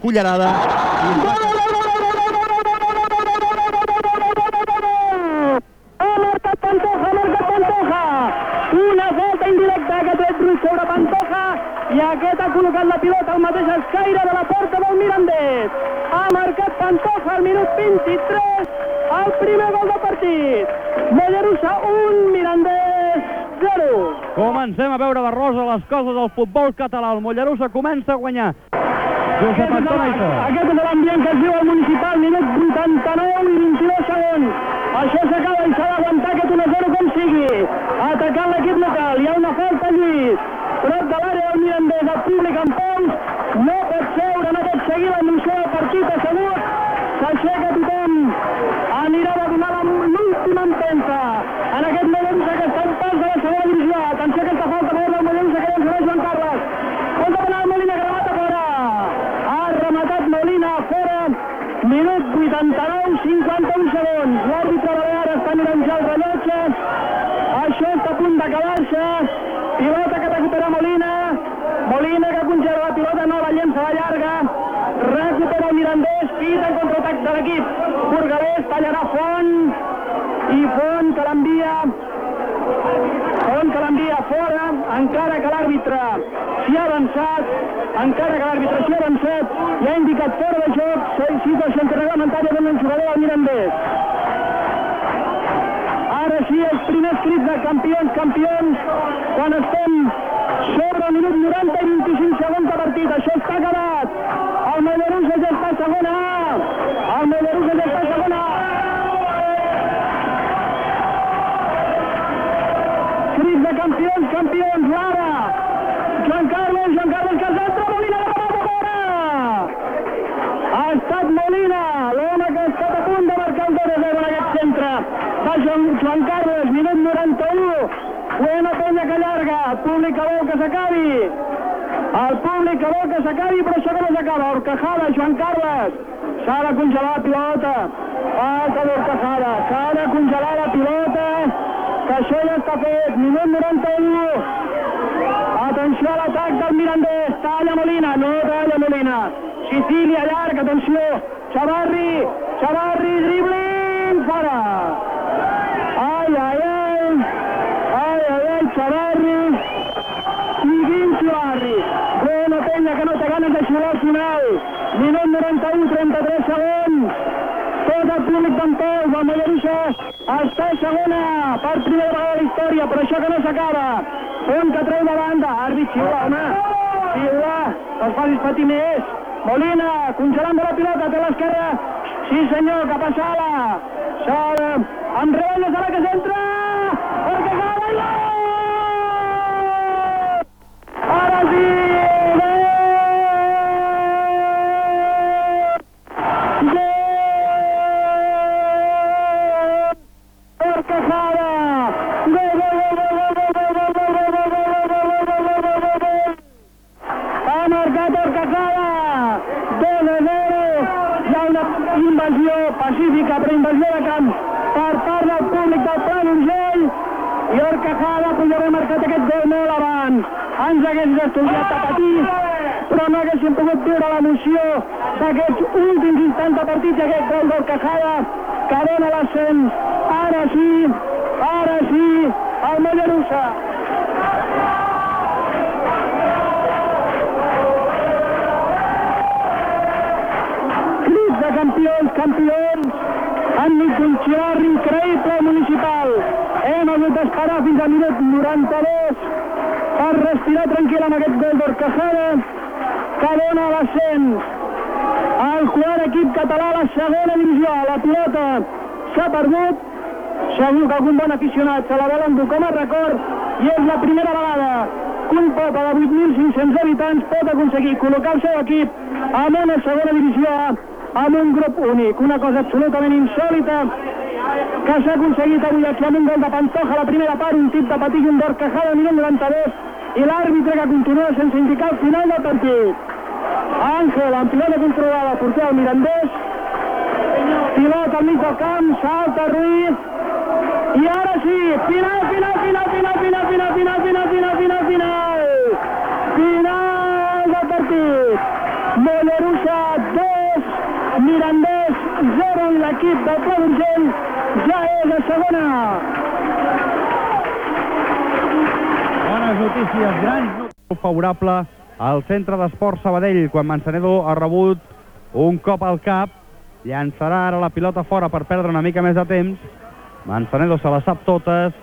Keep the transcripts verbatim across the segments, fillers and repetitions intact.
cullerada. Ha marcat Pantoja, ha marcat Pantoja. Una falta indirecta que ha tret Ruiz sobre Pantoja i aquest ha col·locat la pilota al mateix escaire de la porta del Mirandés. Ha marcat Pantoja al minut vint-i-tres, el primer gol del partit. Mollerussa un, Mirandés zero. Comencem a veure de rosa les coses del futbol català. El Mollerussa comença a guanyar. Aquest és, aquest és l'ambient que es viu al municipal, minut vuitanta-nou i vint-i-dos segons. Això s'acaba i s'ha d'aguantar aquest un a zero com sigui. Atacant l'equip local, hi ha una falta a Lluís. Prop de l'àrea del Mirandés, el públic en pons, no pot seure, no pot seguir l'emoció del partit assegut. S'aixeca tothom, anirà a donar l'última empenta. En aquest Mollerussa que està en pas de la segona divisió. Atenció a aquesta falta, per del Mollerussa que llença Joan Carles. Pot demanar el Molina que remata fora. Ha rematat Molina fora. Minut vuitanta-nou, cinquanta-un segons. L'àrbitre balear està mirant ja el rellotge. Això està a punt d'acabar-se. Pilota que recupera Molina. Molina que congela la pilota, no la llença la llarga. Recupera el Mirandés, pita en contraatac de l'equip. Burgalès tallarà Font. I Font que l'envia... Font que l'envia fora, encara que l'àrbitre s'hi ha avançat, encara que l'àrbitre s'hi ha avançat i ha indicat fora de joc, situació reglamentària d'un jugador del Mirandés. Ara sí, els primers crits de campions, campions, quan estem sobre el minut noranta i vint-i-cinc segons de partit. Això està acabat. El Mollerussa ja està a segona A. El Mollerussa ja està a segona A. Crits de campions, campions, Lara. Joan Carles, Joan Carles que s'entra, Molina de remata fora. Ha estat Molina, l'home que ha estat a punt de marcar el dos a zero en aquest centre. Va Joan, Joan Carles, minut noranta-u. Buena penya que allarga, el públic que vol que s'acabi. El públic que vol que s'acabi, però això que no s'acaba. Horcajada, Joan Carles. S'ha de congelar la pilota. Falta d'Horcajada. S'ha de congelar la pilota. Que això ja està fet. Minut noranta-u. Atenció a l'atac del Mirandés. Talla Molina. No talla Molina. Sicília llarga. Atenció. Chavarri. Chavarri. Dribling. Fora. Ai, ai, ai. Ai, ai, ai. Chavarri. Siguin Chavarri. Bona penya que no té ganes de xular al final. Minut noranta-u, trenta-tres segons. Tot el públic d'en Pous, el Mollerussa està a segona per primera vegada a la història, però això que no s'acaba. Font que treu de banda, àrbit xiula, home, xiula, els facis patir més. Molina, congelant de la pilota, té l'esquerra, sí senyor, cap a Sala. Sala, amb Reballes ara que s'entra, perquè acaba i ara sí! Pacífica, però invasió de camp per part del públic del Pla d'Urgell i Horcajada podria haver marcat aquest gol molt abans. Ens hagués estudiat a patir, però no haguéssim pogut viure l'emoció d'aquests últims instants de partit i aquest gol d'Horcajada que dona l'ascens. Ara sí, ara sí, el Mollerussa. Campions, campions, enmig d'un xivarri increïble municipal. Hem hagut d'esperar fins al minut noranta-dos per respirar tranquil amb aquest gol d'Horcajada que dona l'ascens al quart equip català a la segona divisió. La pilota s'ha perdut, segur que algun bon aficionat se la vol endur com a record i és la primera vegada que un poble de vuit mil cinc-cents habitants pot aconseguir col·locar el seu equip en una segona divisió A amb un grup únic, una cosa absolutament insòlita que s'ha aconseguit avui aquí amb un gol de Pantoja a la primera part, un tip de Patí i un d'Horcajada al minut noranta-dos i l'àrbitre que continua sense indicar el final del partit. Àngel, amb pilota controlada, porter del Mirandés, pilota al mig del camp, salta Ruiz i ara sí, final, final, final, final, final, final, final, final, final, final, final, final del partit. Mollerussa dos, Mirandés zero, i l'equip del Pla d'Urgell ja és a segona. Bones notícies, grans notícies. Favorable al centre d'esport Sabadell, quan Manzanedo ha rebut un cop al cap, llançarà ara la pilota fora per perdre una mica més de temps. Manzanedo se la sap totes,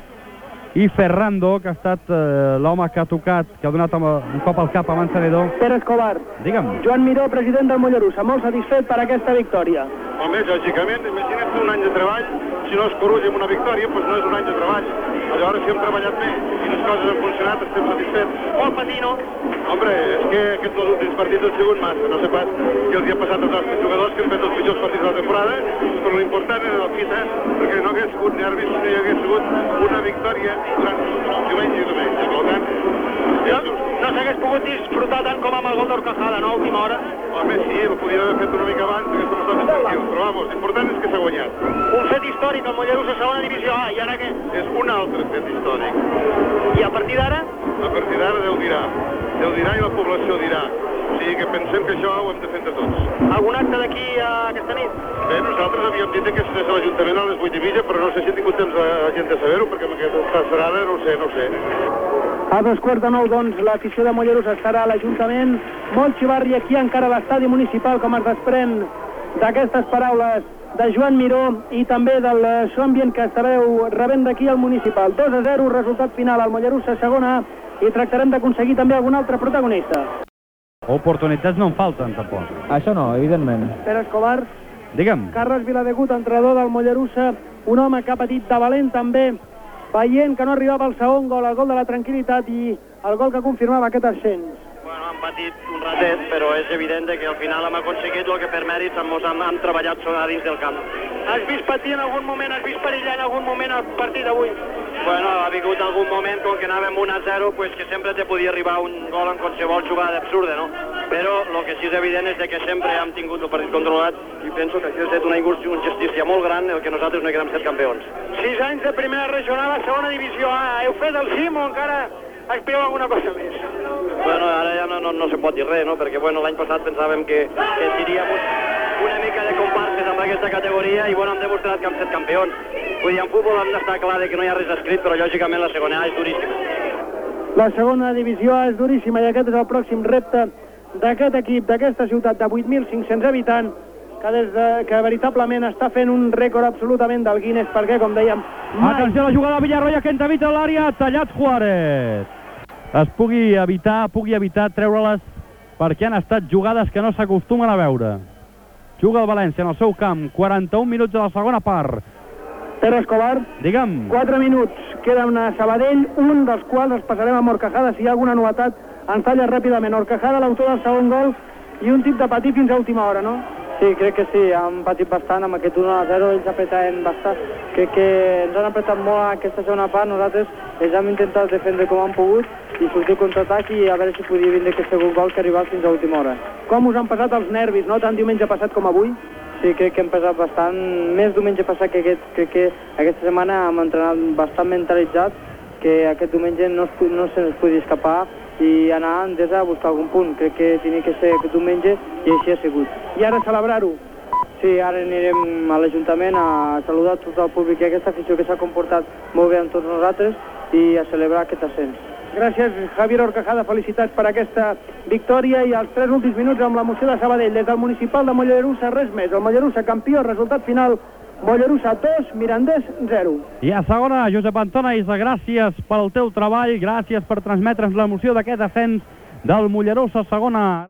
i Ferrando, que ha estat eh, l'home que ha tocat, que ha donat un cop al cap a Manzanedo. Pere Escobar. Digue'm. Joan Miró, president del Mollerussa, molt satisfet per aquesta victòria. Home, lògicament, imagina't un any de treball, si no es corulla amb una victòria, doncs no és un any de treball. Aleshores, si hem treballat bé i les coses han funcionat, estem satisfets. Molt patir, no? Hombre, és que aquests dos últims partits han sigut massa. No sé pas què els hi ha passat als nostres jugadors, que han fet els pitjors partits de la temporada, però l'important era el fit, eh? Perquè no hagués sigut nervis, no hi hagués sigut una victòria durant el diumenge i diumenge. Per tant, no, no s'hagués pogut disfrutar tant com amb el gol d'Orcajada, no, a última hora? Home, sí, ho podria haver fet una mica abans, hagués estat més tranquil. Però, vamos, l'important és que s'ha guanyat. Un fet històric, el Mollerussa segona divisió A, i ara què? És un altre fet històric. I a partir d'ara? A partir d'ara Déu dirà. Déu dirà i la població dirà. O sigui que pensem que això ho hem de fer entre tots. Algun acte d'aquí a aquesta nit? Bé, nosaltres havíem dit que és a l'Ajuntament a les vuit i mitja, però no sé si ha tingut temps la gent de saber-ho, perquè amb aquesta serada no ho sé, no ho sé. A dos quarts de nou, doncs, l'afició de Mollerussa estarà a l'Ajuntament. Molt xivarri aquí encara a l'estadi municipal, com es desprèn d'aquestes paraules de Joan Miró i també del so ambient que estareu rebent d'aquí al municipal. dos a zero, resultat final al Mollerussa segona A, i tractarem d'aconseguir també algun altre protagonista. Oportunitats no en falten, tampoc. Això no, evidentment. Pere Escobar. Digue'm. Carles Viladegut, entrenador del Mollerussa, un home que ha patit de valent també, veient que no arribava el segon gol, el gol de la tranquil·litat i el gol que confirmava aquest ascens. Bueno, han patit un ratet, però és evident que al final hem aconseguit el que per mèrits hem, hem, hem treballat a dins del camp. Has vist patir en algun moment, has vist perillar en algun moment el partit d'avui? Bueno, ha vingut algun moment, com que anàvem un a zero, pues que sempre te podia arribar un gol en qualsevol jugada absurda, no? Però el que sí és evident és que sempre hem tingut el partit controlat i penso que això ha estat una injustícia molt gran el que nosaltres no haguem estat campions. Sis anys de primera regional a segona divisió A. Heu fet el cim o encara aspireu alguna cosa més? Bueno, ara ja no, no, no se pot dir res, no? Perquè bueno, l'any passat pensàvem que, que tiríem una mica de comparses amb aquesta categoria i bueno, hem demostrat que hem estat campions. Vull dir, en futbol hem d'estar clar que no hi ha res escrit, però lògicament la segona A és duríssima. La segona divisió A és duríssima i aquest és el pròxim repte d'aquest equip, d'aquesta ciutat de vuit mil cinc-cents habitants, que, des de, que veritablement està fent un rècord absolutament del Guinness, perquè, com dèiem, mai... Atenció a la jugada de Villarroya, que entra a l'àrea, tallat Juárez. Es pugui evitar, pugui evitar treure-les, perquè han estat jugades que no s'acostumen a veure. Juga el València en el seu camp, quaranta-un minuts de la segona part. Pere Escobar. Digue'm. quatre minuts, queden a Sabadell, un dels quals els passarem amb Orcajada. Si hi ha alguna novetat, ens talla ràpidament. Orcajada, l'autor del segon gol, i un tip de patir fins a última hora, no? Sí, crec que sí, han patit bastant amb aquest un a zero, ells apretaven bastant. Crec que ens han apretat molt en aquesta segona part, nosaltres ells hem intentat defendre com han pogut i sortir contraatac i a veure si podia vindre aquest segon gol que ha arribat fins a última hora. Com us han passat els nervis, no? Tant diumenge passat com avui? Sí, crec que hem passat bastant, més diumenge passat que aquest, crec que aquesta setmana hem entrenat bastant mentalitzat, que aquest diumenge no, es, no se'ns podia escapar i anar des a buscar algun punt. Crec que tenia que ser aquest diumenge i així ha sigut. I ara celebrar-ho? Sí, ara anirem a l'Ajuntament a saludar tot el públic i aquesta afició que s'ha comportat molt bé amb tots nosaltres i a celebrar aquest ascens. Gràcies, Javier Orcajada, felicitats per aquesta victòria i els tres últims minuts amb l'emoció de Sabadell. Des del municipal de Mollerussa, res més. El Mollerussa campió, resultat final, Mollerussa dos, Mirandés zero. I a segona, Josep Antona Isa, gràcies pel teu treball, gràcies per transmetre'ns l'emoció d'aquest ascens del Mollerussa segona.